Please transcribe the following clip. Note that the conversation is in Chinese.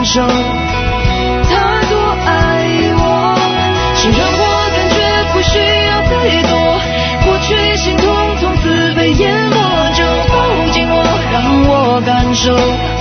感受他多爱我，是让我感觉不需要太多，过去心痛从此被淹没，就抱紧我，让我感受